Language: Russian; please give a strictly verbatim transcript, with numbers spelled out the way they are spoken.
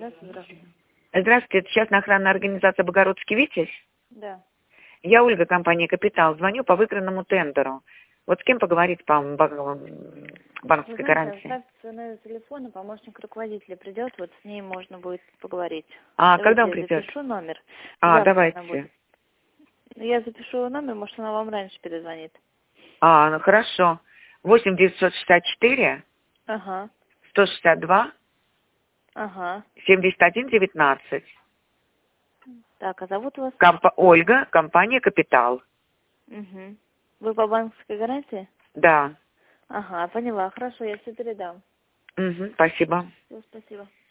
Здравствуйте, здравствуйте. Здравствуйте, это частная охранная организация «Богородский Витязь». Да. Я Ольга, компания «Капитал». Звоню по выигранному тендеру. Вот с кем поговорить по бан- банковской Вы знаете, гарантии? оставьте свой номер телефона, помощник руководителя придет, вот с ней можно будет поговорить. А, Давайте когда он я придет? запишу номер. А, Завтра она давайте. будет. Я запишу номер, может, она вам раньше перезвонит. А, ну хорошо. восемь девятьсот шестьдесят четыре Ага, сто шестьдесят два ага. семьдесят один девятнадцать. Так, а зовут вас? Компа- Ольга, компания «Капитал». Угу. Вы по банковской гарантии? Да. Ага, поняла. Хорошо, я все передам. Угу, спасибо. Все, спасибо.